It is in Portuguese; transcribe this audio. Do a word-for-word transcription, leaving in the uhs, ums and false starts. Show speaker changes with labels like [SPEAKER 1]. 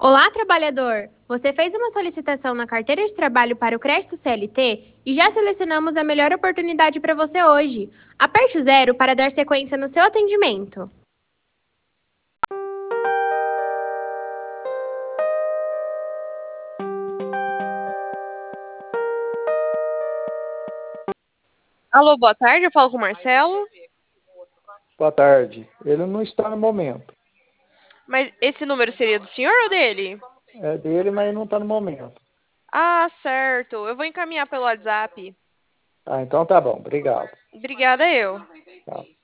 [SPEAKER 1] Olá, trabalhador! Você fez uma solicitação na carteira de trabalho para o crédito C L T e já selecionamos a melhor oportunidade para você hoje. Aperte o zero para dar sequência no seu atendimento.
[SPEAKER 2] Alô, boa tarde, eu falo com o Marcelo.
[SPEAKER 3] Boa tarde. Ele não está no momento.
[SPEAKER 2] Mas esse número seria do senhor ou dele?
[SPEAKER 3] É dele, mas não está no momento.
[SPEAKER 2] Ah, certo. Eu vou encaminhar pelo WhatsApp.
[SPEAKER 3] Ah, então tá bom. Obrigado.
[SPEAKER 2] Obrigada eu.
[SPEAKER 3] Tá.